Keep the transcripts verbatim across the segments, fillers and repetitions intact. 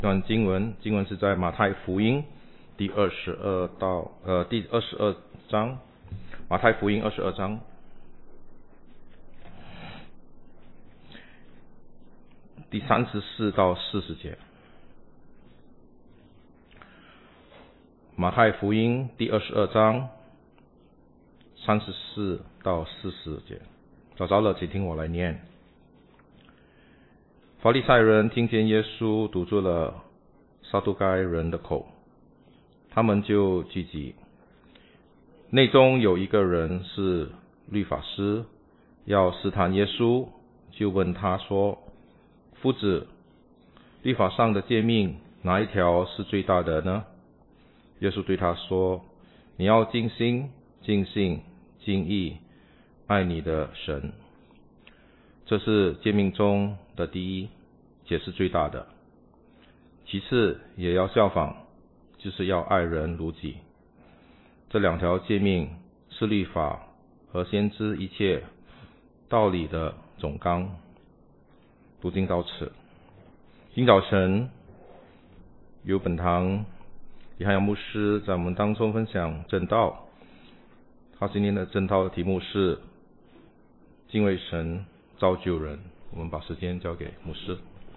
段经文，经文是在马太福音第二十二到呃第二十二章，马太福音二十二章第三十四到四十节。马太福音第二十二章三十四到四十节。找着了，请听我来念。法利赛人听见耶稣堵住了撒都该人的口，他们就聚集。内中有一个人是律法师，要试探耶稣，就问他说：夫子，律法上的诫命哪一条是最大的呢？耶稣对他说：你要尽心、尽性、尽意爱你的神，这是诫命中的第一，也是最大的。其次也要效仿，就是要爱人如己。这两条诫命是律法和先知一切道理的总纲。读经到此。今早晨由本堂李汉阳牧师在我们当中分享正道，他今天的正道的题目是敬畏神，造就人。我们把时间交给牧师。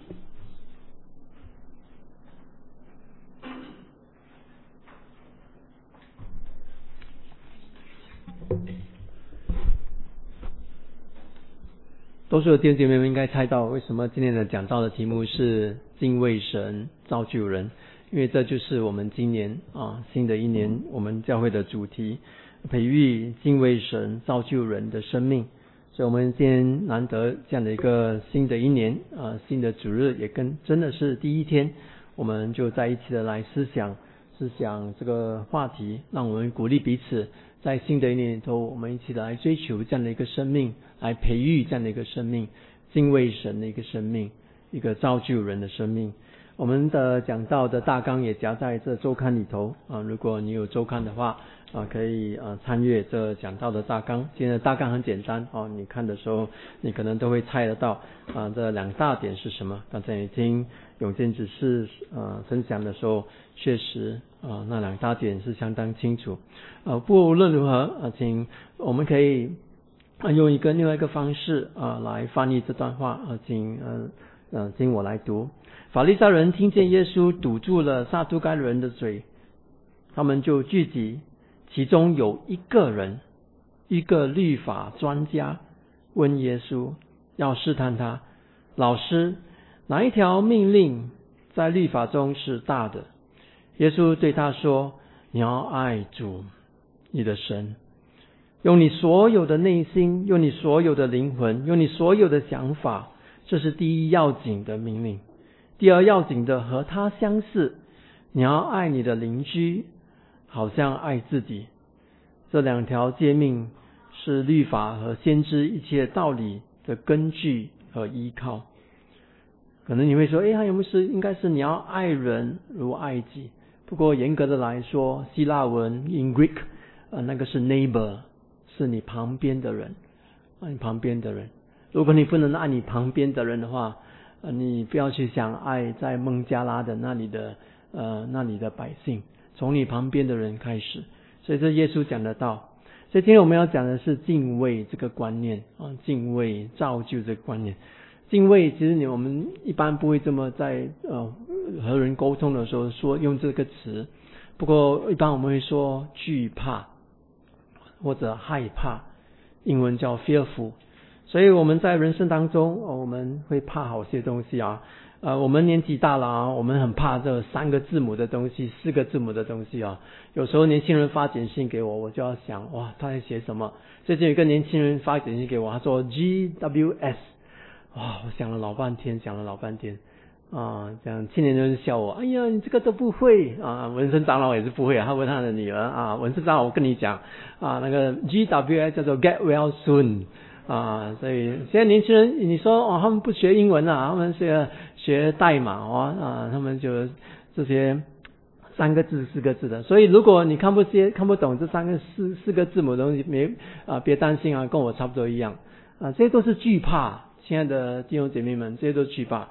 多数的弟兄姐妹们应该猜到为什么今天的讲道的题目是敬畏神，造就人，因为这就是我们今年啊新的一年我们教会的主题，培育敬畏神造就人的生命。所以我们今天难得这样的一个新的一年啊新的主日，也跟真的是第一天，我们就在一起的来思想思想这个话题，让我们鼓励彼此在新的一年里头，我们一起来追求这样的一个生命，来培育这样的一个生命，敬畏神的一个生命，一个造就人的生命。我们的讲道的大纲也夹在这周刊里头啊，如果你有周刊的话啊，可以啊参阅这讲道的大纲。今天的大纲很简单啊，你看的时候你可能都会猜得到啊，这两大点是什么。刚才你听永健指示呃分享的时候，确实啊那两大点是相当清楚。呃，不论如何啊，请我们可以啊用一个另外一个方式啊来翻译这段话啊，请呃呃请我来读。法利赛人听见耶稣堵住了撒都该人的嘴，他们就聚集，其中有一个人，一个律法专家，问耶稣，要试探他：老师，哪一条命令在律法中是大的？耶稣对他说：你要爱主你的神，用你所有的内心，用你所有的灵魂，用你所有的想法，这是第一要紧的命令。第二要紧的和他相似，你要爱你的邻居好像爱自己。这两条诫命是律法和先知一切道理的根据和依靠。可能你会说，诶，有没有是应该是你要爱人如爱己。不过严格的来说，希腊文 in Greek 呃，那个是 neighbor， 是你旁边的人，爱你旁边的人。如果你不能爱你旁边的人的话，呃，你不要去想爱在孟加拉的那里的呃那里的百姓，从你旁边的人开始。所以这耶稣讲得到。所以今天我们要讲的是敬畏这个观念啊，敬畏造就这个观念。敬畏其实你我们一般不会这么在呃和人沟通的时候说用这个词，不过一般我们会说惧怕或者害怕，英文叫 fearful。所以我们在人生当中，哦、我们会怕好些东西啊。呃，我们年纪大了啊，我们很怕这三个字母的东西、四个字母的东西啊。有时候年轻人发简讯给我，我就要想，哇，他在写什么？最近有一个年轻人发简讯给我，他说 G W S， 哇，我想了老半天，想了老半天啊。这样青年人笑我，哎呀，你这个都不会啊。文森长老也是不会啊，他问他的女儿啊，文森长老，我跟你讲啊，那个 G W S 叫做 Get Well Soon。啊，所以现在年轻人，你说哦，他们不学英文啊，他们学学代码哦，啊，他们就这些三个字、四个字的。所以如果你看不些看不懂这三个四四个字母的东西，没啊，别担心啊，跟我差不多一样啊，这些都是惧怕，亲爱的弟兄姐妹们，这些都是惧怕。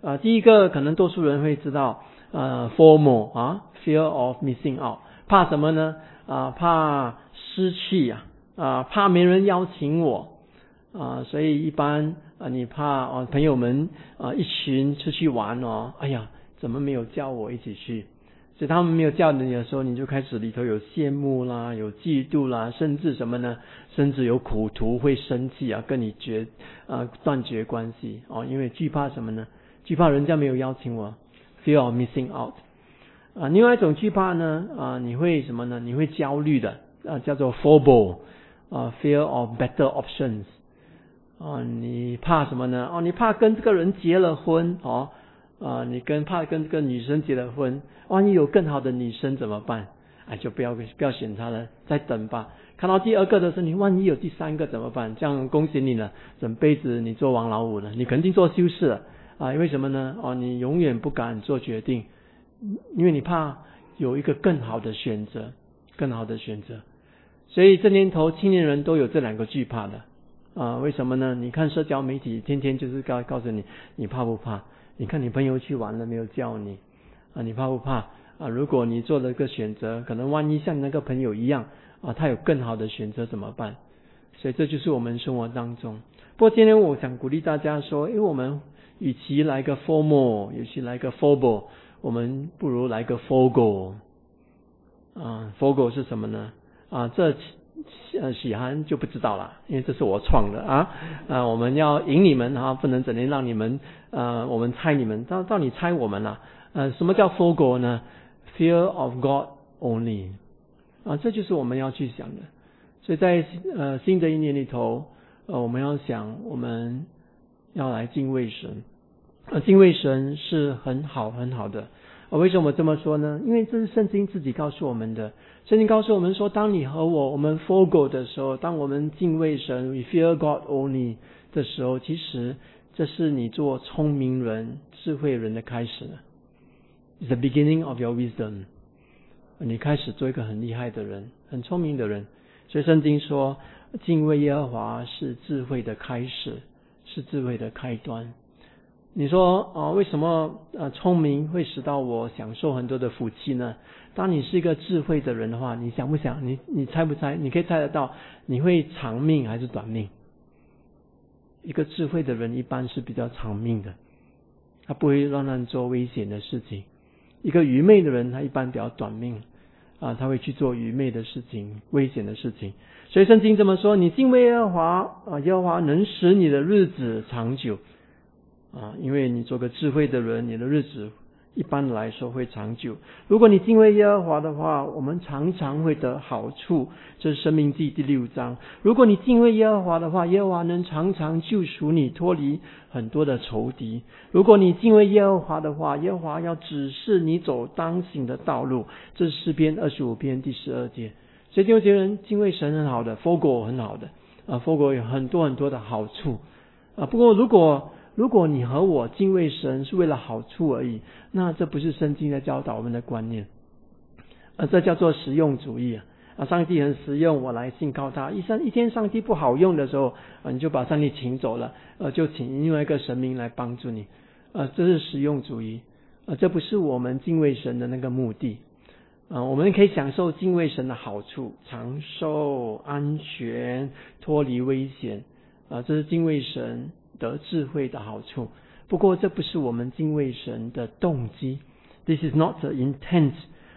啊，第一个可能多数人会知道，呃 ，FOMO 啊 ，Fear of Missing Out， 怕什么呢？啊，怕失去啊，啊，怕没人邀请我啊，所以一般啊，你怕啊，朋友们啊一群出去玩哦，哎呀，怎么没有叫我一起去？所以他们没有叫你的时候，你就开始里头有羡慕啦，有嫉妒啦，甚至什么呢？甚至有苦图，会生气啊，跟你绝啊断绝关系哦，因为惧怕什么呢？惧怕人家没有邀请我 ，fear of missing out 啊。另外一种惧怕呢啊，你会什么呢？你会焦虑的啊，叫做 FOBO 啊 ，fear of better options 啊，你怕什么呢？哦，你怕跟这个人结了婚哦。啊，你跟怕跟这个女生结了婚，万一有更好的女生怎么办？哎，就不要不要选她了，再等吧。看到第二个的时候，你万一有第三个怎么办？这样恭喜你了，整辈子你做王老五了，你肯定做修士了啊！为什么呢？哦，你永远不敢做决定，因为你怕有一个更好的选择，更好的选择。所以这年头青年人都有这两个惧怕的啊？为什么呢？你看社交媒体，天天就是告告诉你，你怕不怕？你看你朋友去玩了没有叫你啊？你怕不怕啊？如果你做了一个选择，可能万一像你那个朋友一样啊，他有更好的选择怎么办？所以这就是我们生活当中。不过今天我想鼓励大家说，因为我们与其来个 FOMO， 与其来个 FOBO， 我们不如来个 FOGO 啊 FOGO 是什么呢？啊，这呃，喜涵就不知道了，因为这是我创的啊啊！我们要赢你们啊，不能整天让你们呃，我们猜你们，到到你猜我们了。呃，什么叫 FOGO 呢 ？Fear of God only 啊，这就是我们要去想的。所以在呃新的一年里头，呃，我们要想，我们要来敬畏神。呃，敬畏神是很好很好的。呃、为什么这么说呢？因为这是圣经自己告诉我们的。圣经告诉我们说，当你和我我们 FOGO 的时候，当我们敬畏神 we fear God only 的时候，其实这是你做聪明人智慧人的开始了。It's the beginning of your wisdom。 你开始做一个很厉害的人，很聪明的人。所以圣经说，敬畏耶和华是智慧的开始，是智慧的开端。你说啊，为什么呃聪明会使到我享受很多的福气呢？当你是一个智慧的人的话，你想不想？你你猜不猜？你可以猜得到，你会长命还是短命？一个智慧的人一般是比较长命的，他不会让人做危险的事情。一个愚昧的人，他一般比较短命啊，他会去做愚昧的事情、危险的事情。所以圣经这么说：你敬畏耶和华啊，耶和华能使你的日子长久。啊，因为你做个智慧的人，你的日子一般来说会长久。如果你敬畏耶和华的话，我们常常会得好处。这是申命记第六章。如果你敬畏耶和华的话，耶和华能常常救赎你，脱离很多的仇敌。如果你敬畏耶和华的话，耶和华要指示你走当行的道路。这是诗篇二十五篇第十二节。所以弟兄姐妹人，敬畏神很好的 ，FOGO 很好的啊 ，FOGO 有很多很多的好处啊。不过如果如果你和我敬畏神是为了好处而已，那这不是圣经在教导我们的观念，呃，这叫做实用主义啊！啊，上帝很实用，我来信靠他。一上一天上帝不好用的时候，啊，你就把上帝请走了，呃，就请另外一个神明来帮助你，呃，这是实用主义，呃，这不是我们敬畏神的那个目的。啊、呃，我们可以享受敬畏神的好处，长寿、安全、脱离危险，啊、呃，这是敬畏神得智慧的好处。不过这不是我们敬畏神的动机。This is not the intent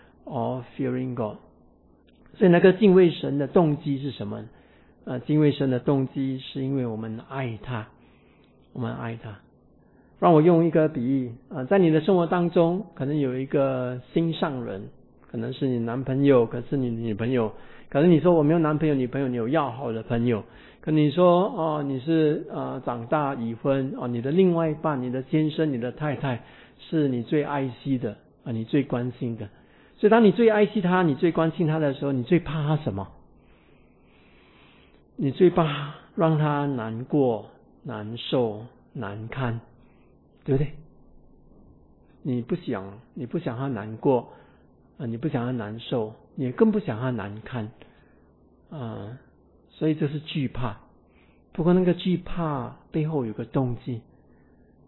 of fearing God。 所以那个敬畏神的动机是什么？呃，敬畏神的动机是因为我们爱他，我们爱他。让我用一个比喻啊、呃，在你的生活当中，可能有一个心上人，可能是你男朋友，可是你女朋友。可能你说我没有男朋友女朋友，你有要好的朋友。可你说哦，你是呃长大已婚哦，你的另外一半，你的先生，你的太太是你最爱惜的啊，你最关心的。所以当你最爱惜他，你最关心他的时候，你最怕他什么？你最怕让他难过、难受、难堪，对不对？你不想，你不想他难过啊，你不想他难受，你更不想他难堪啊。所以这是惧怕。不过那个惧怕背后有个动机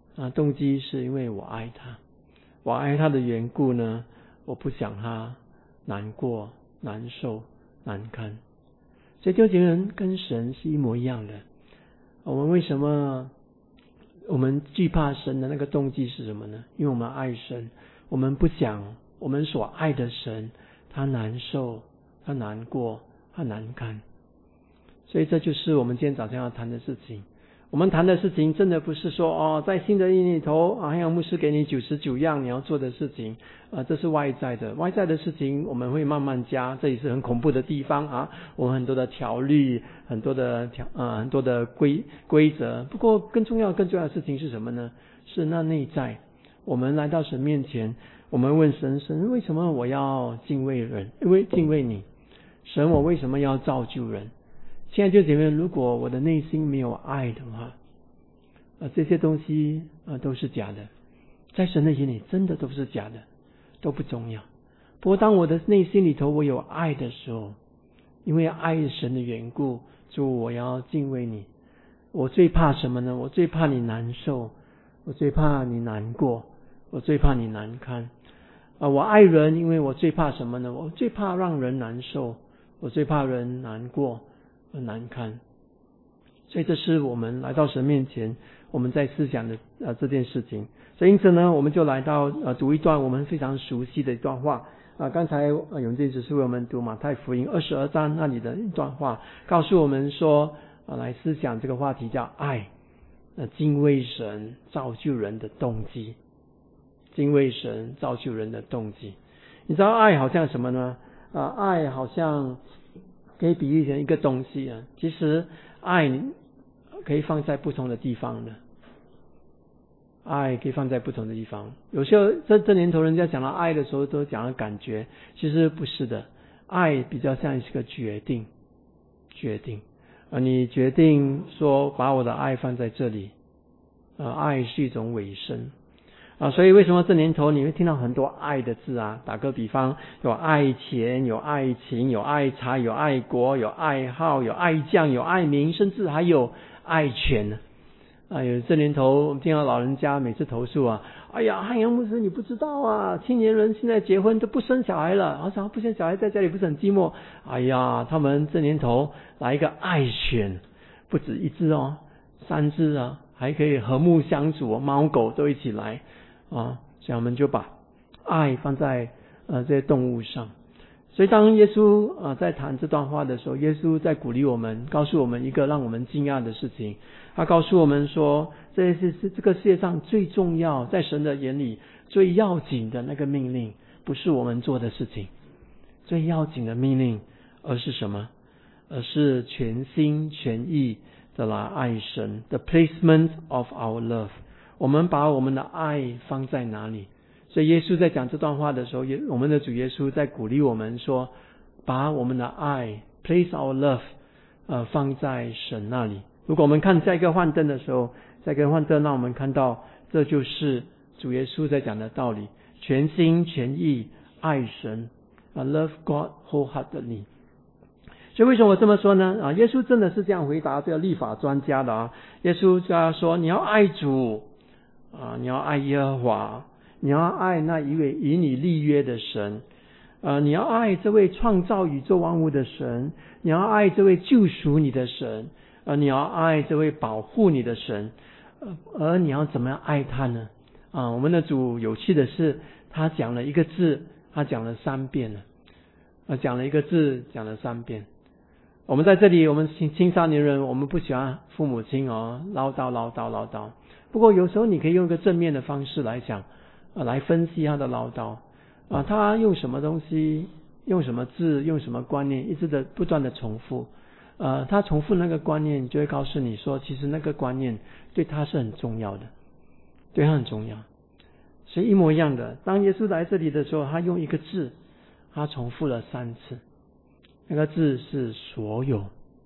啊，动机是因为我爱他，我爱他的缘故呢，我不想他难过、难受、难堪。所以弟兄姐妹跟神是一模一样的。我们为什么我们惧怕神的那个动机是什么呢？因为我们爱神，我们不想我们所爱的神他难受、他难过、他难堪。所以这就是我们今天早上要谈的事情。我们谈的事情真的不是说哦，在新的一年里头，啊，汉阳牧师给你九十九样你要做的事情，啊，这是外在的，外在的事情我们会慢慢加，这也是很恐怖的地方啊。我们很多的条律，很多的条啊，很多的规规则。不过更重要、更重要的事情是什么呢？是那内在。我们来到神面前，我们问神：神为什么我要敬畏人？因为敬畏你。神，我为什么要造就人？亲爱的弟兄姐妹，如果我的内心没有爱的话，呃，这些东西呃都是假的，在神的眼里真的都是假的，都不重要。不过当我的内心里头我有爱的时候，因为爱神的缘故，主，我要敬畏你。我最怕什么呢？我最怕你难受，我最怕你难过，我最怕你难堪。啊、呃，我爱人，因为我最怕什么呢？我最怕让人难受，我最怕人难过。很难堪。所以这是我们来到神面前我们在思想的呃这件事情。所以因此呢，我们就来到呃读一段我们非常熟悉的一段话啊、呃。刚才呃永进只是为我们读马太福音二十二章那里的一段话，告诉我们说啊、呃、来思想这个话题叫爱，呃敬畏神造就人的动机，敬畏神造就人的动机。你知道爱好像什么呢？啊、呃、爱好像可以比喻成一个东西啊，其实爱可以放在不同的地方的，爱可以放在不同的地方。有时候这这年头人家讲到爱的时候都讲到感觉，其实不是的，爱比较像是个决定，决定啊，你决定说把我的爱放在这里，啊，爱是一种委身。啊，所以为什么这年头你会听到很多爱的字啊？打个比方，有爱钱，有爱情，有爱财，有爱国，有爱好，有爱将，有爱民，甚至还有爱权呢。啊，有这年头我们听到老人家每次投诉啊，哎呀，汉阳牧师你不知道啊，青年人现在结婚都不生小孩了，好像不生小孩在家里不是很寂寞？哎呀，他们这年头来一个爱犬，不止一只哦，三只啊，还可以和睦相处，猫狗都一起来。啊，所以我们就把爱放在呃这些动物上。所以当耶稣啊、呃、在谈这段话的时候，耶稣在鼓励我们，告诉我们一个让我们惊讶的事情。他告诉我们说，这是是这个世界上最重要，在神的眼里最要紧的那个命令，不是我们做的事情，最要紧的命令，而是什么？而是全心全意的来爱神。The placement of our love。我们把我们的爱放在哪里？所以耶稣在讲这段话的时候，我们的主耶稣在鼓励我们说，把我们的爱 place our love 呃放在神那里。如果我们看下一个幻灯的时候，下一个幻灯让我们看到这就是主耶稣在讲的道理，全心全意爱神啊 love God wholeheartedly。所以为什么我这么说呢？啊，耶稣真的是这样回答这个律法专家的啊。耶稣就要说，你要爱主啊，你要爱耶和华，你要爱那一位与你立约的神，呃，你要爱这位创造宇宙万物的神，你要爱这位救赎你的神，呃，你要爱这位保护你的神，呃，而你要怎么样爱他呢？啊，我们的主有趣的是，他讲了一个字，他讲了三遍了，呃，讲了一个字，讲了三遍。我们在这里，我们青青少年人，我们不喜欢父母亲哦唠叨唠叨唠叨。不过有时候你可以用一个正面的方式来讲，呃，来分析他的唠叨啊，他用什么东西，用什么字，用什么观念，一直的不断的重复。呃，他重复那个观念，就会告诉你说，其实那个观念对他是很重要的，对他很重要。所以一模一样的，当耶稣来这里的时候，他用一个字，他重复了三次。那个字是所有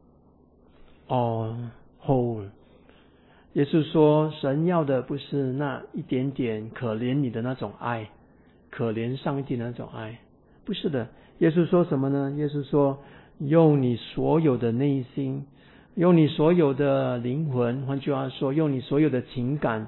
all whole。 耶稣说，神要的不是那一点点可怜你的那种爱，可怜上帝的那种爱，不是的。耶稣说什么呢？耶稣说，用你所有的内心，用你所有的灵魂，换句话说，用你所有的情感，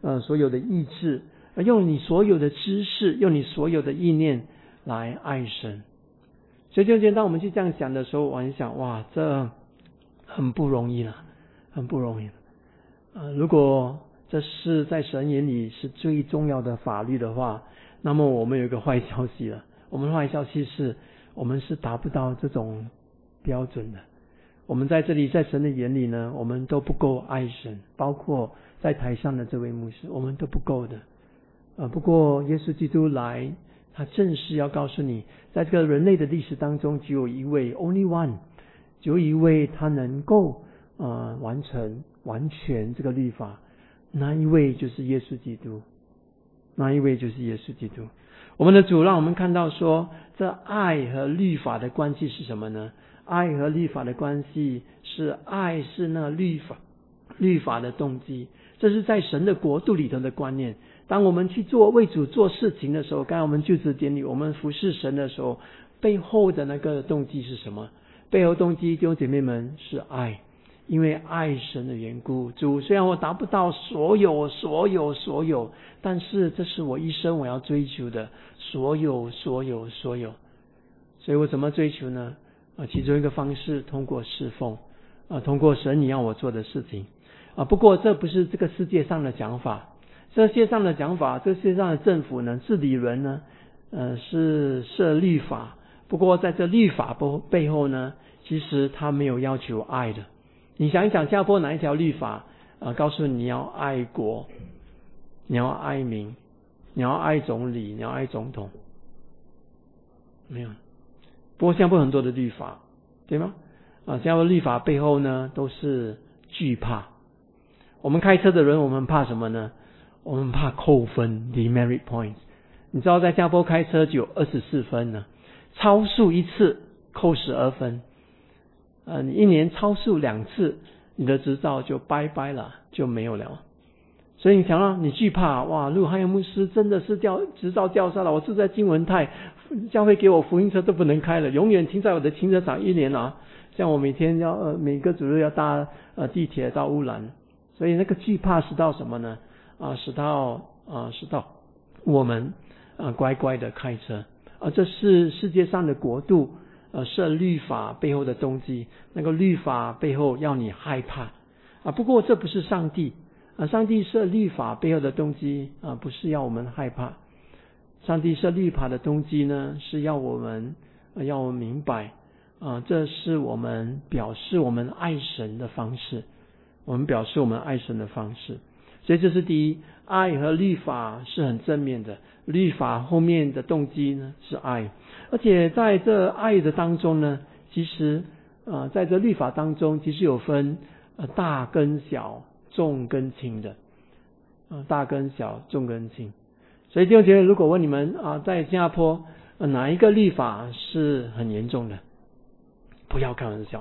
呃所有的意志，用你所有的知识，用你所有的意念来爱神。所以就当我们去这样想的时候，我很想，哇，这很不容易了，很不容易了。呃，如果这是在神眼里是最重要的法律的话，那么我们有一个坏消息了。我们的坏消息是，我们是达不到这种标准的。我们在这里，在神的眼里呢，我们都不够爱神，包括在台上的这位牧师，我们都不够的。呃，不过耶稣基督来，他正是要告诉你，在这个人类的历史当中，只有一位 only one， 只有一位他能够呃完成完全这个律法，那一位就是耶稣基督，那一位就是耶稣基督。我们的主让我们看到说，这爱和律法的关系是什么呢？爱和律法的关系是，爱是那律法律法的动机，这是在神的国度里头的观念。当我们去做为主做事情的时候，刚才我们就职典礼，我们服侍神的时候，背后的那个动机是什么？背后动机，弟兄姐妹们，是爱。因为爱神的缘故，主虽然我达不到所有所有所有，但是这是我一生我要追求的所有所有所有。所以我怎么追求呢？啊，其中一个方式通过侍奉，啊，通过神你要我做的事情。啊，不过这不是这个世界上的讲法。这世界上的讲法，这世界上的政府呢，治理人呢，呃，是设律法。不过在这律法背后呢，其实他没有要求爱的。你想一想，新加坡哪一条律法呃，告诉你要爱国，你要爱民，你要爱总理，你要爱总统？没有。不过新加坡很多的律法，对吗？啊，新加坡律法背后呢，都是惧怕。我们开车的人，我们怕什么呢？我们怕扣分 demerit points。你知道在新加坡开车只有二十四分呢，超速一次扣十二分。呃，你一年超速两次，你的执照就拜拜了，就没有了。所以你想到你惧怕，哇，如果还有牧师真的是掉执照掉下来，我住在金文泰，教会给我福音车都不能开了，永远停在我的停车场一年啊。像我每天要呃每个主日要搭呃地铁到乌兰，所以那个惧怕使到什么呢？啊，使到啊使到我们啊乖乖的开车啊，这是世界上的国度。呃，设律法背后的动机，那个律法背后要你害怕啊。不过这不是上帝啊，上帝设律法背后的动机啊，不是要我们害怕。上帝设律法的动机呢，是要我们、呃、要我们明白啊，这是我们表示我们爱神的方式，我们表示我们爱神的方式。所以这是第一，爱和律法是很正面的，律法后面的动机呢是爱。而且在这爱的当中呢，其实呃，在这律法当中，其实有分呃大跟小、重跟轻的，呃大跟小、重跟轻。所以弟兄姐妹，如果问你们啊、呃，在新加坡、呃、哪一个律法是很严重的，不要开玩笑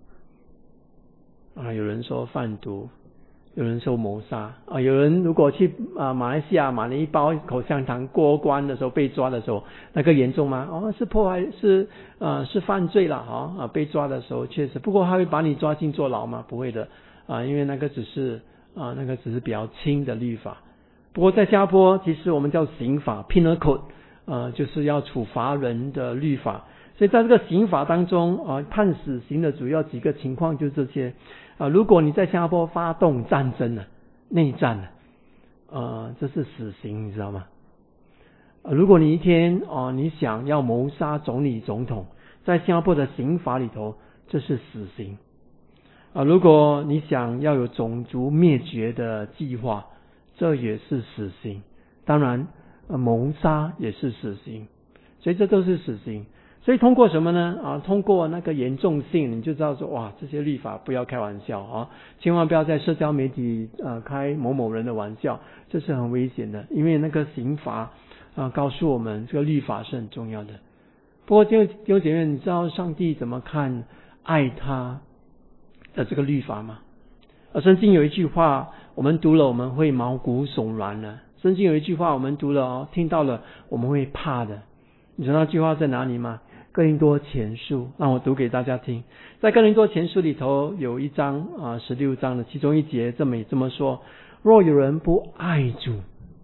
啊、呃！有人说贩毒。有人说谋杀啊，有人如果去啊马来西亚买了一包口香糖过关的时候被抓的时候，那个严重吗？哦，是破坏，是呃是犯罪了啊啊！被抓的时候确实，不过他会把你抓进坐牢吗？不会的啊，因为那个只是啊那个只是比较轻的律法。不过在新加坡，其实我们叫刑法 penal code， 呃就是要处罚人的律法。所以在这个刑法当中啊，判死刑的主要几个情况就是这些。啊，如果你在新加坡发动战争了、内战了，呃，这是死刑，你知道吗？啊，如果你一天哦、呃，你想要谋杀总理、总统，在新加坡的刑法里头，这是死刑。啊，如果你想要有种族灭绝的计划，这也是死刑。当然，呃，谋杀也是死刑，所以这都是死刑。所以通过什么呢？啊，通过那个严重性，你就知道说，哇，这些律法不要开玩笑啊！千万不要在社交媒体呃开某某人的玩笑，这是很危险的。因为那个刑罚啊，告诉我们这个律法是很重要的。不过弟兄弟兄姐妹，你知道上帝怎么看爱他的这个律法吗？而圣经有一句话，我们读了我们会毛骨悚然的。圣经有一句话，我们读了哦，听到了我们会怕的。你知道那句话在哪里吗？哥林多前书，让我读给大家听。在哥林多前书里头有一章啊，十六章的其中一节这么这么说： 若有人不爱主，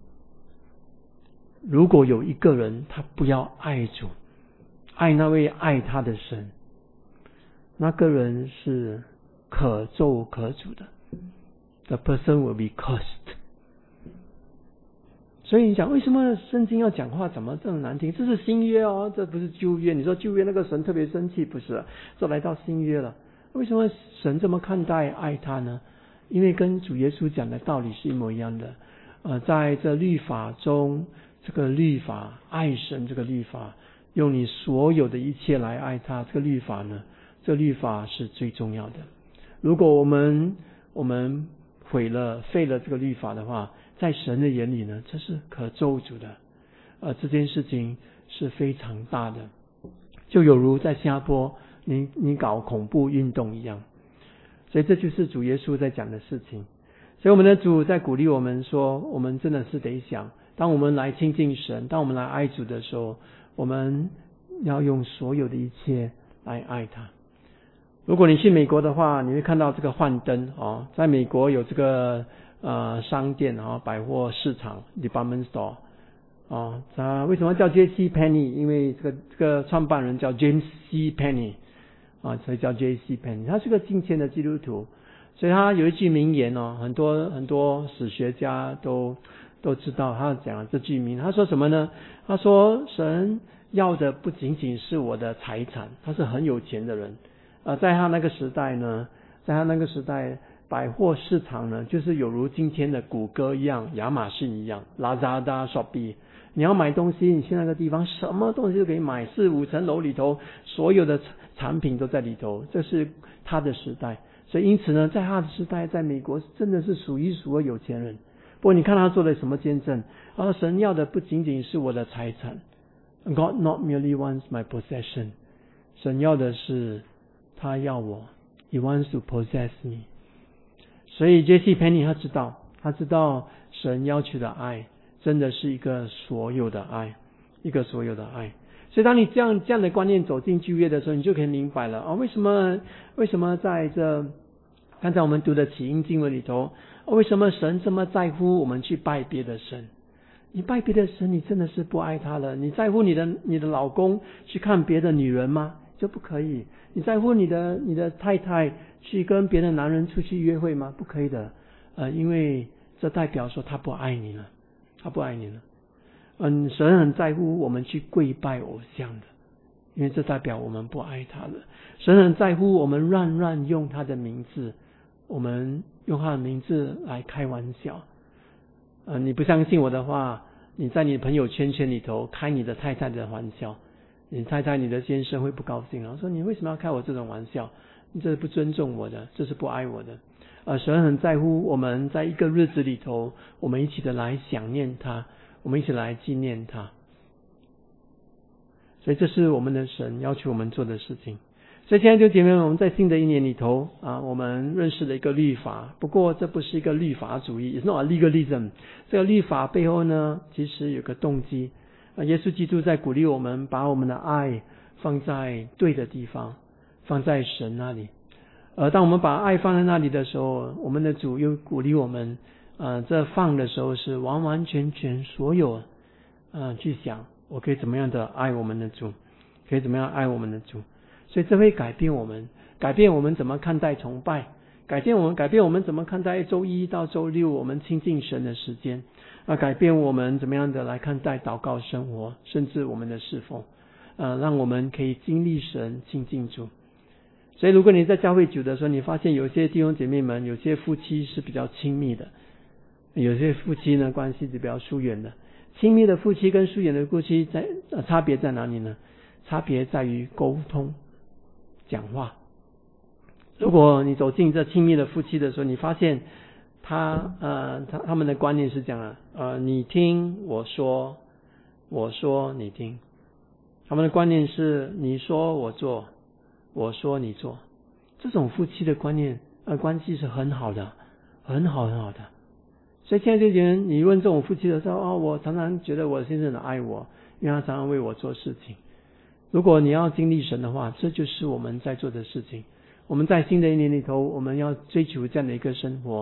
如果有一个人他不要爱主，爱那位爱他的神，那个人是可咒可诅的。The person will be cursed。 所以你讲为什么圣经要讲话怎么这么难听？这是新约哦，这不是旧约。你说旧约那个神特别生气，不是？这来到新约了，为什么神这么看待爱他呢？因为跟主耶稣讲的道理是一模一样的。呃，在这律法中，这个律法爱神，这个律法用你所有的一切来爱他，这个律法呢，这个律法是最重要的。如果我们我们毁了废了这个律法的话，在神的眼里呢，这是可咒诅的。呃，这件事情是非常大的，就有如在新加坡你你搞恐怖运动一样。所以这就是主耶稣在讲的事情。所以我们的主在鼓励我们说，我们真的是得想，当我们来亲近神，当我们来爱主的时候，我们要用所有的一切来爱他。如果你去美国的话，你会看到这个幻灯哦，在美国有这个呃商店啊、百货市场 department store 哦，它为什么叫 J C Penney？ 因为这个这个创办人叫 James C Penney 啊，所以叫 J C Penney。他是个敬虔的基督徒，所以他有一句名言哦，很多很多史学家都都知道他讲这句名。他说什么呢？他说神要的不仅仅是我的财产，他是很有钱的人。呃，在他那个时代呢，在他那个时代，百货市场呢，就是有如今天的谷歌一样，亚马逊一样 ，Lazada、Shopee。你要买东西，你去那个地方，什么东西都可以买，四五层楼里头，所有的产品都在里头。这是他的时代，所以因此呢，在他的时代，在美国真的是数一数二有钱人。不过你看他做了什么见证？啊，神要的不仅仅是我的财产 ，God not merely wants my possession， 神要的是。他要我 He wants to possess me。 所以 J C Penney 他知道他知道神要求的爱真的是一个所有的爱，一个所有的爱。所以当你这样这样的观念走进旧约的时候，你就可以明白了啊，为什么为什么在这刚才我们读的起因经文里头，为什么神这么在乎我们去拜别的神？你拜别的神，你真的是不爱他了。你在乎你的你的老公去看别的女人吗？就不可以。你在乎你的你的太太去跟别的男人出去约会吗？不可以的。呃，因为这代表说他不爱你了，他不爱你了。嗯，神很在乎我们去跪拜偶像的，因为这代表我们不爱他了。神很在乎我们乱乱用他的名字，我们用他的名字来开玩笑。呃，你不相信我的话，你在你的朋友圈圈里头开你的太太的玩笑。你太太你的先生会不高兴啊，说你为什么要开我这种玩笑？你这是不尊重我的，这是不爱我的。呃，神很在乎我们在一个日子里头，我们一起的来想念他，我们一起来纪念他。所以这是我们的神要求我们做的事情。所以现在就姐妹们，我们在新的一年里头啊，我们认识了一个律法，不过这不是一个律法主义 ，It's not a legalism。这个律法背后呢，其实有个动机。耶稣基督在鼓励我们把我们的爱放在对的地方，放在神那里。而当我们把爱放在那里的时候，我们的主又鼓励我们，呃，这放的时候是完完全全所有，呃，去想我可以怎么样的爱我们的主，可以怎么样爱我们的主。所以这会改变我们，改变我们怎么看待崇拜，改变我们改变我们怎么看待周一到周六我们亲近神的时间。啊，改变我们怎么样的来看待祷告生活，甚至我们的侍奉，呃，让我们可以经历神亲近主。所以如果你在教会久的时候，你发现有些弟兄姐妹们，有些夫妻是比较亲密的，有些夫妻呢关系是比较疏远的。亲密的夫妻跟疏远的夫妻在、呃、差别在哪里呢？差别在于沟通讲话。如果你走进这亲密的夫妻的时候，你发现他呃，他他们的观念是这样的，呃，你听我说，我说你听。他们的观念是你说我做，我说你做。这种夫妻的观念呃关系是很好的，很好很好的。所以现在这些人，你问这种夫妻的时候，哦，我常常觉得我先生很爱我，因为他常常为我做事情。如果你要经历神的话，这就是我们在做的事情。我们在新的一年里头，我们要追求这样的一个生活。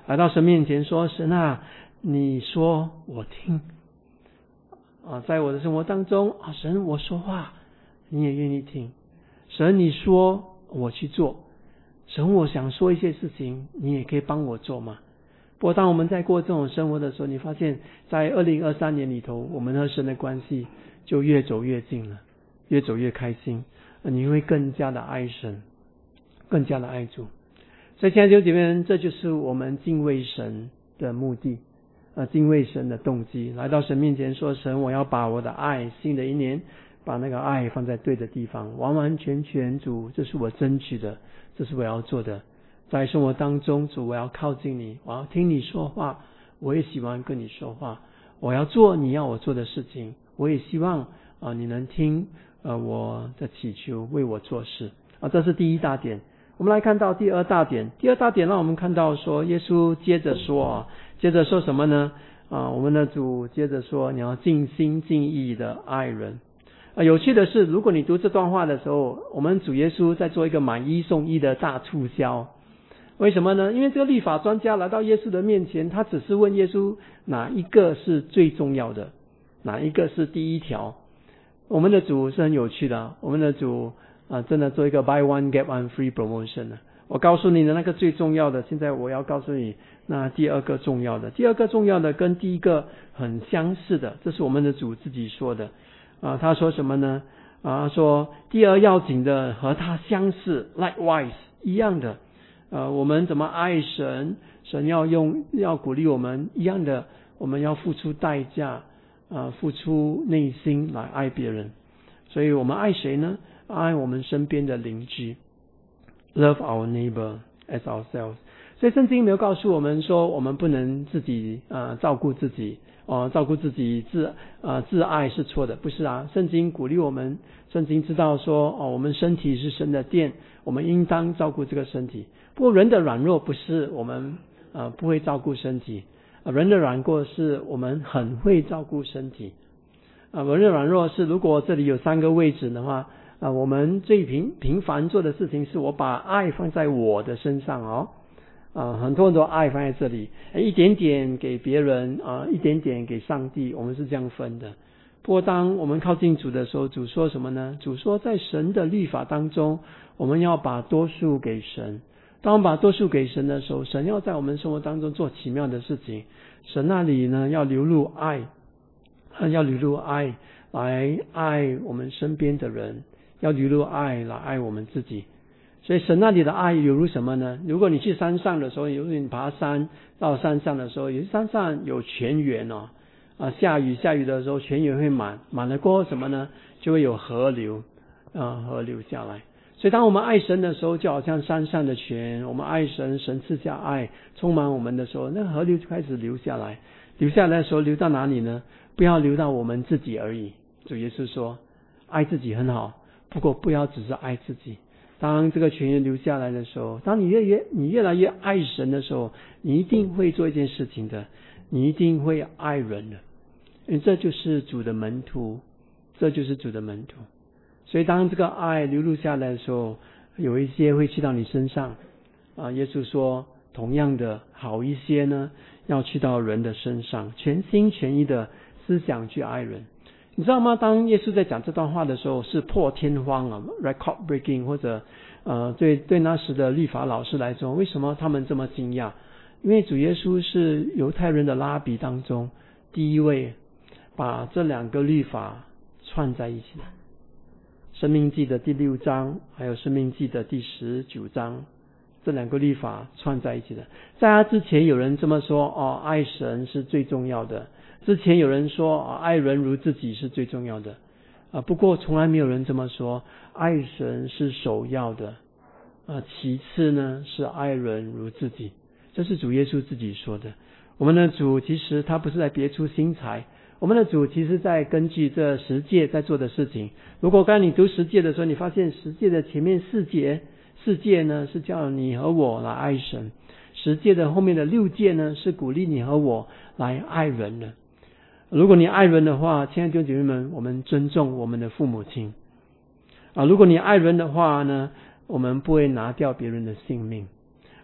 来到神面前说：神啊，你说我听啊，在我的生活当中啊，神我说话你也愿意听，神你说我去做，神我想说一些事情你也可以帮我做吗？不过当我们在过这种生活的时候，你发现在二零二三年里头，我们和神的关系就越走越近了，越走越开心，你会更加的爱神，更加的爱主。所以亲爱的弟兄姐妹们，这就是我们敬畏神的目的，呃，敬畏神的动机。来到神面前说：神，我要把我的爱，新的一年把那个爱放在对的地方，完完全全主，这是我争取的，这是我要做的。在生活当中，主，我要靠近你，我要听你说话，我也喜欢跟你说话，我要做你要我做的事情，我也希望啊、呃、你能听呃我的祈求，为我做事啊，这是第一大点。我们来看到第二大点，第二大点让我们看到说，耶稣接着说啊，接着说什么呢？啊，我们的主接着说，你要尽心尽意的爱人。啊，有趣的是，如果你读这段话的时候，我们主耶稣在做一个买一送一的大促销。为什么呢？因为这个律法专家来到耶稣的面前，他只是问耶稣哪一个是最重要的，哪一个是第一条。我们的主是很有趣的，我们的主啊，真的做一个 buy one get one free promotion 啊！我告诉你的那个最重要的，现在我要告诉你那第二个重要的，第二个重要的跟第一个很相似的，这是我们的主自己说的啊。他说什么呢？啊，说第二要紧的和他相似 ，likewise 一样的。呃，我们怎么爱神？神要用要鼓励我们一样的，我们要付出代价，呃，付出内心来爱别人。所以我们爱谁呢？爱我们身边的邻居 ，love our neighbor as ourselves。所以圣经没有告诉我们说我们不能自己呃照顾自己哦、呃，照顾自己自呃自爱是错的，不是啊。圣经鼓励我们，圣经知道说哦，我们身体是神的殿，我们应当照顾这个身体。不过人的软弱不是我们呃不会照顾身体，呃、人的软弱是我们很会照顾身体。啊、呃，人的软弱是如果这里有三个位置的话，啊、呃，我们最平平凡做的事情是我把爱放在我的身上哦。啊、呃，很多很多爱放在这里，一点点给别人啊、呃，一点点给上帝，我们是这样分的。不过当我们靠近主的时候，主说什么呢？主说在神的律法当中，我们要把多数给神。当我们把多数给神的时候，神要在我们生活当中做奇妙的事情。神那里呢，要流露爱，要流露爱来爱我们身边的人，要流露爱来爱我们自己。所以神那里的爱流入什么呢？如果你去山上的时候，如果你爬山到山上的时候，有些山上有泉源哦，啊，下雨下雨的时候泉源会满，满了过后什么呢？就会有河流，啊，河流下来。所以当我们爱神的时候，就好像山上的泉，我们爱神，神赐下爱充满我们的时候，那个河流就开始流下来。流下来的时候流到哪里呢？不要流到我们自己而已。主耶稣说爱自己很好，不过不要只是爱自己。当这个泉源流下来的时候，当你越越你越来越爱神的时候，你一定会做一件事情的，你一定会爱人的。因为这就是主的门徒，这就是主的门徒。所以当这个爱流露下来的时候，有一些会去到你身上啊。耶稣说同样的好一些呢，要去到人的身上，全心全意的思想去爱人。你知道吗？当耶稣在讲这段话的时候，是破天荒啊 record breaking， 或者呃对对那时的律法老师来说，为什么他们这么惊讶？因为主耶稣是犹太人的拉比当中第一位把这两个律法串在一起的。申命记的第六章还有申命记的第十九章，这两个律法串在一起的。在他之前有人这么说哦，爱神是最重要的。之前有人说、哦、爱人如自己是最重要的啊，不过从来没有人这么说，爱神是首要的啊，其次呢是爱人如自己。这是主耶稣自己说的。我们的主其实他不是在别出心裁，我们的主其实在根据这十诫在做的事情。如果刚才你读十诫的时候，你发现十诫的前面四节四诫呢是叫你和我来爱神，十诫的后面的六诫呢是鼓励你和我来爱人的。如果你爱人的话，亲爱的弟兄姐妹们，我们尊重我们的父母亲啊。如果你爱人的话呢，我们不会拿掉别人的性命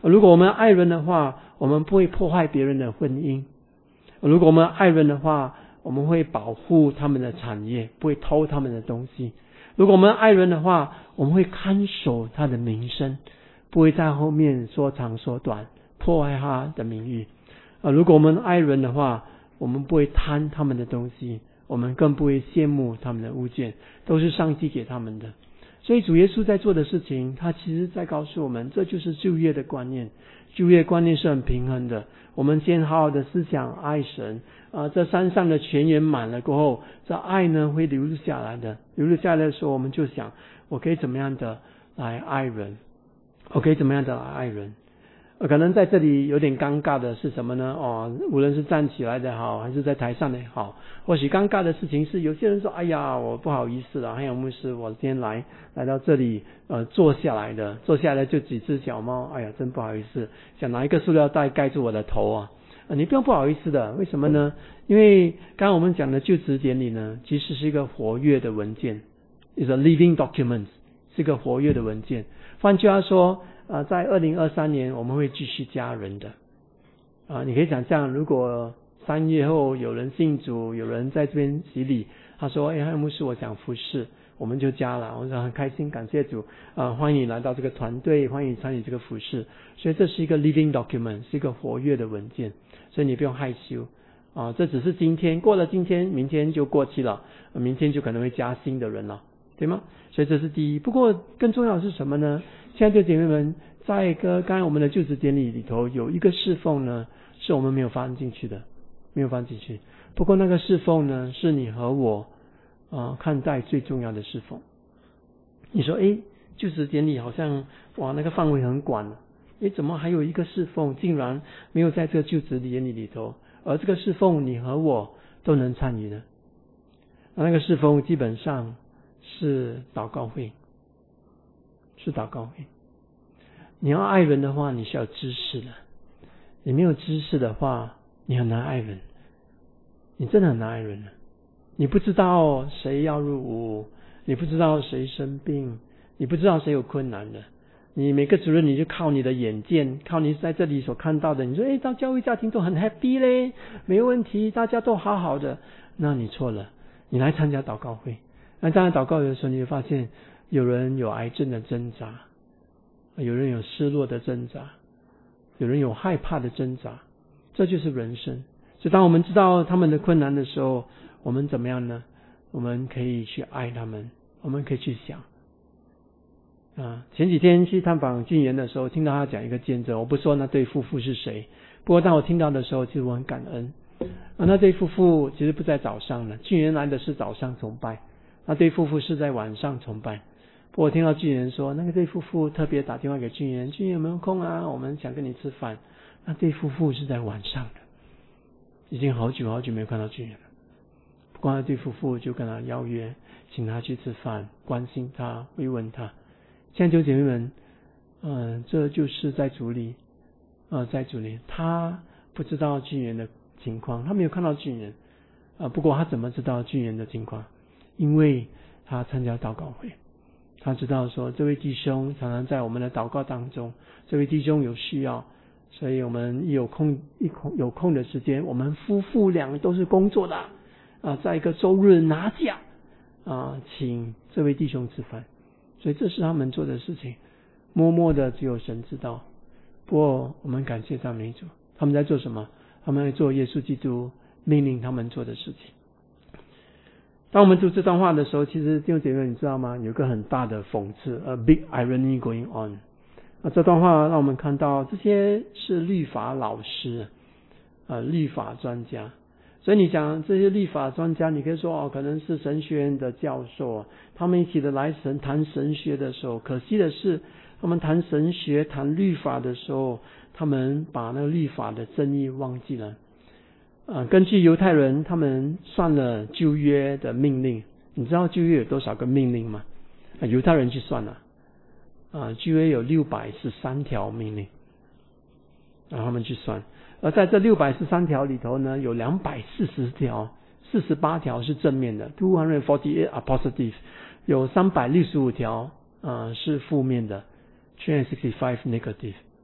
如果我们爱人的话，我们不会破坏别人的婚姻；如果我们爱人的话，我们会保护他们的产业，不会偷他们的东西；如果我们爱人的话，我们会看守他的名声，不会在后面说长说短，破坏他的名誉。啊，如果我们爱人的话，我们不会贪他们的东西，我们更不会羡慕他们的物件，都是上帝给他们的。所以主耶稣在做的事情，他其实在告诉我们，这就是旧约的观念。旧约观念是很平衡的，我们先好好的思想爱神啊，这山上的泉源满了过后，这爱呢会流露下来的。流露下来的时候，我们就想，我可以怎么样的来爱人？我可以怎么样的来爱人？可能在这里有点尴尬的是什么呢？哦，无论是站起来的好，还是在台上的好，或许尴尬的事情是，有些人说：“哎呀，我不好意思了，还有牧师，我今天来来到这里，呃，坐下来的，坐下来就几只小猫，哎呀，真不好意思，想拿一个塑料袋盖住我的头啊！呃、你不用不好意思的，为什么呢？因为刚刚我们讲的就职典礼呢，其实是一个活跃的文件 ，is a living document， 是一个活跃的文件。换句话说。呃，在二零二三年我们会继续加人的啊、呃，你可以想象，如果三月后有人信主，有人在这边洗礼，他说：“哎，牧师，我想服侍，我们就加了。”我说很开心，感谢主啊、呃，欢迎来到这个团队，欢迎参与这个服侍。所以这是一个 living document， 是一个活跃的文件，所以你不用害羞啊、呃，这只是今天过了，今天明天就过期了，呃、明天就可能会加新的人了，对吗？所以这是第一。不过更重要的是什么呢？亲爱的姐妹们，在一个刚才我们的就职典礼里头，有一个侍奉呢，是我们没有放进去的，没有放进去。不过那个侍奉呢，是你和我啊、呃、看待最重要的侍奉。你说，诶，就职典礼好像哇，那个范围很广了，诶，怎么还有一个侍奉竟然没有在这个就职典礼里头？而这个侍奉你和我都能参与呢？那个侍奉基本上是祷告会。是祷告会。你要爱人的话，你是要知识的。你没有知识的话，你很难爱人。你真的很难爱人。你不知道谁要入伍，你不知道谁生病，你不知道谁有困难的。你每个主任你就靠你的眼见，靠你在这里所看到的，你说诶，到教会家庭都很 happy 嘞，没有问题，大家都好好的。那你错了。你来参加祷告会，那当然祷告的时候，你会发现有人有癌症的挣扎，有人有失落的挣扎，有人有害怕的挣扎，这就是人生。所以当我们知道他们的困难的时候，我们怎么样呢？我们可以去爱他们，我们可以去想啊。前几天去探访俊言的时候，听到他讲一个见证，我不说那对夫妇是谁，不过当我听到的时候，其实我很感恩啊。那对夫妇其实不在早上了，俊言来的是早上崇拜，那对夫妇是在晚上崇拜。不过我听到俊言说，那个对夫妇特别打电话给俊言，俊言有没有空啊？我们想跟你吃饭。那对夫妇是在晚上的，已经好久好久没有看到俊言了。不过那对夫妇就跟他邀约，请他去吃饭，关心他，慰问他。亲爱的姐妹们，嗯、呃，这就是在主里，呃，在主里，他不知道俊言的情况，他没有看到俊言，啊、呃，不过他怎么知道俊言的情况？因为他参加祷告会，他知道说这位弟兄常常在我们的祷告当中，这位弟兄有需要，所以我们一有空一空有空的时间，我们夫妇两个都是工作的，啊、呃，在一个周日拿假，啊、呃，请这位弟兄吃饭。所以这是他们做的事情，默默的只有神知道。不过我们感谢赞美主，他们在做什么？他们在做耶稣基督命令他们做的事情。当我们读这段话的时候，其实弟兄姐妹你知道吗？有一个很大的讽刺 ，a big irony going on。那这段话让我们看到，这些是律法老师，呃，律法专家。所以你想这些律法专家，你可以说哦，可能是神学院的教授，他们一起的来神谈神学的时候，可惜的是，他们谈神学、谈律法的时候，他们把那个律法的真义忘记了。呃，根据犹太人，他们算了旧约的命令，你知道旧约有多少个命令吗？呃、犹太人去算了，啊、呃，旧约有六百十三条命令，让他们去算。而在这六百十三条里头呢，有两百四十条，四十八条是正面的 two hundred forty-eight are positive， 有三百六十五条呃是负面的 three hundred sixty-five negative。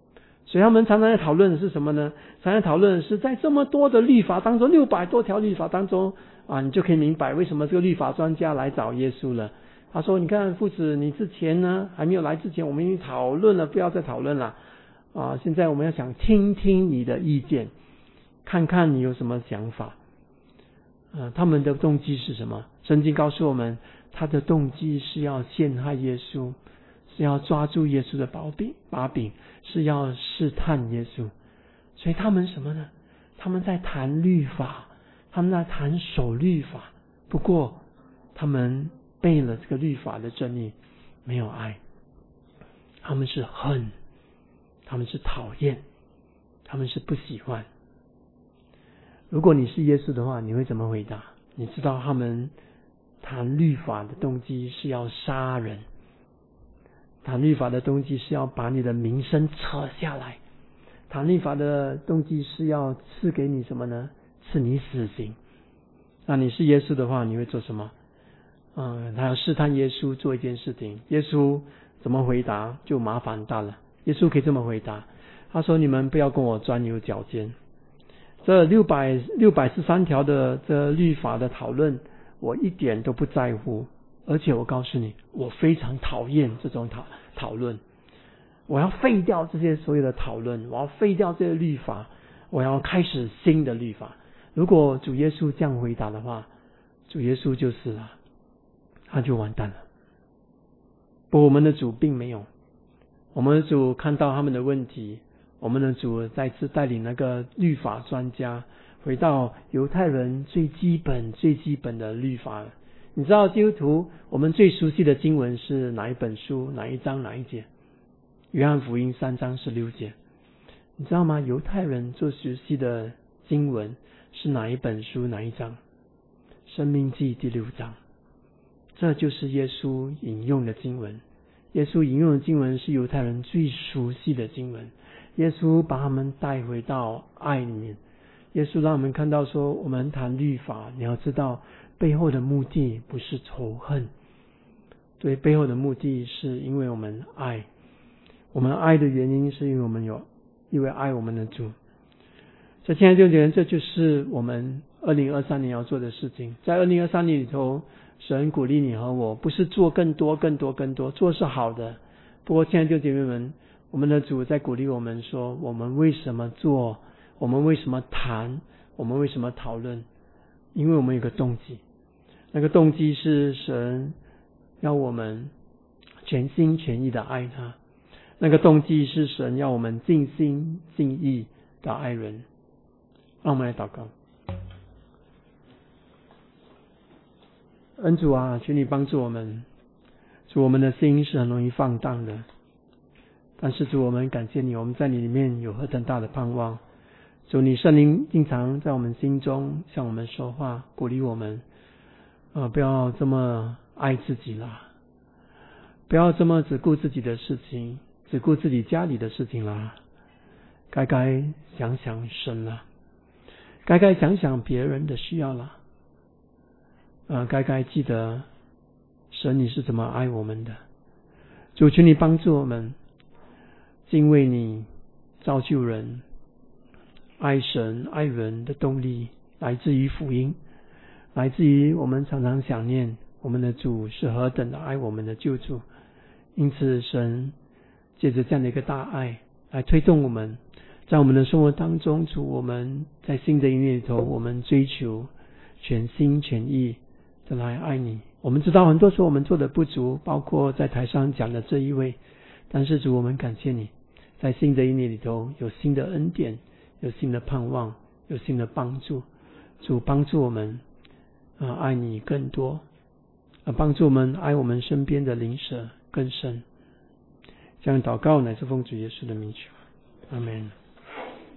所以他们常常在讨论的是什么呢？常常讨论的是在这么多的律法当中，六百多条律法当中啊，你就可以明白为什么这个律法专家来找耶稣了。他说：“你看，父子，你之前呢还没有来之前，我们已经讨论了，不要再讨论了啊！现在我们要想听听你的意见，看看你有什么想法。呃，他们的动机是什么？圣经告诉我们，他的动机是要陷害耶稣，是要抓住耶稣的把柄，把柄是要试探耶稣。所以他们什么呢？他们在谈律法，他们在谈守律法。不过，他们背了这个律法的真理，没有爱。他们是恨，他们是讨厌，他们是不喜欢。如果你是耶稣的话，你会怎么回答？你知道他们谈律法的动机是要杀人，谈律法的动机是要把你的名声扯下来，谈律法的动机是要赐给你什么呢？赐你死刑。那你是耶稣的话，你会做什么？嗯，他要试探耶稣做一件事情，耶稣怎么回答就麻烦大了。耶稣可以这么回答，他说：“你们不要跟我钻牛角尖。这六百六百十三条的这律法的讨论，我一点都不在乎，而且我告诉你，我非常讨厌这种讨讨论。我要废掉这些所有的讨论，我要废掉这些律法，我要开始新的律法。”如果主耶稣这样回答的话，主耶稣就是了，他就完蛋了。不过我们的主并没有，我们的主看到他们的问题，我们的主再次带领那个律法专家回到犹太人最基本最基本的律法。你知道基督徒我们最熟悉的经文是哪一本书，哪一章哪一节？约翰福音三章十六节。你知道吗？犹太人最熟悉的经文是哪一本书哪一章？申命记第六章。这就是耶稣引用的经文。耶稣引用的经文是犹太人最熟悉的经文。耶稣把他们带回到爱里面。耶稣让我们看到说，我们谈律法，你要知道背后的目的不是仇恨，对，背后的目的是因为我们爱。我们爱的原因是因为我们有因为爱我们的主。所以亲爱的弟兄姐妹，这就是我们二零二三年要做的事情。在二零二三年里头，神鼓励你和我，不是做更多更多更多，做是好的。不过亲爱的弟兄姐妹们，我们的主在鼓励我们说，我们为什么做，我们为什么谈，我们为什么讨论？因为我们有个动机，那个动机是神要我们全心全意的爱他，那个动机是神要我们尽心尽意的爱人。让我们来祷告。恩主啊，求你帮助我们。主，我们的心是很容易放荡的，但是主，我们感谢你，我们在你里面有何等大的盼望。主，你圣灵经常在我们心中向我们说话，鼓励我们呃，不要这么爱自己啦，不要这么只顾自己的事情，只顾自己家里的事情啦，该该想想神啦，该该想想别人的需要啦，呃，该该记得神你是怎么爱我们的。主，求你帮助我们敬畏你，造就人，爱神爱人的动力来自于福音，来自于我们常常想念我们的主是何等的爱我们的救主。因此神借着这样的一个大爱来推动我们，在我们的生活当中，主，我们在新的一年里头，我们追求全心全意的来爱你。我们知道很多时候我们做的不足，包括在台上讲的这一位，但是主，我们感谢你，在新的一年里头有新的恩典，有新的盼望，有新的帮助。主，帮助我们啊爱你更多，啊帮助我们爱我们身边的邻舍更深。这样祷告乃是奉主耶稣的名求，阿们。